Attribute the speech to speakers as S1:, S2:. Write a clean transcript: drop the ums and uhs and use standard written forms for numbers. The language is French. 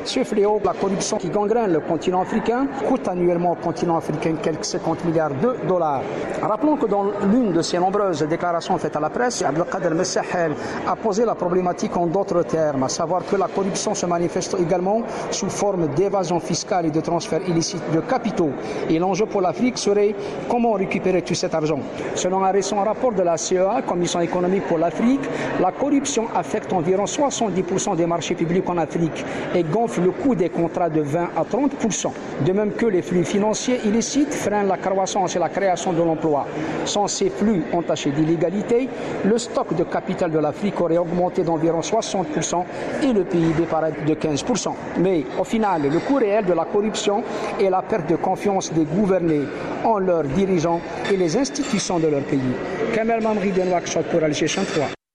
S1: Ce fléau, la corruption qui gangrène le continent africain, coûte annuellement au continent africain quelques 50 milliards de dollars. Rappelons que dans l'une de ses nombreuses déclarations faites à la presse, Abdelkader Messahel a posé la problématique en d'autres termes, à savoir que la corruption se manifeste également sous forme d'évasion fiscale et de transfert illicite de capitaux. Et l'enjeu pour l'Afrique serait comment récupérer tout cet argent. Selon un récent rapport de la CEA, Commission économique pour l'Afrique, la corruption affecte environ 70% des marchés publics en Afrique et gonfle le coût des contrats de 20 à 30%. De même que les flux financiers illicites freinent la croissance et la création de l'emploi. Sans ces flux entachés d'illégalité, le stock de capital de l'Afrique aurait augmenté d'environ 60% et le PIB paraît de 15%. Mais au final, le coût réel de la corruption est la perte de confiance des gouvernés en leurs dirigeants et les institutions de leur pays. Kamel Mamri de Nouakchott pour Alger 3.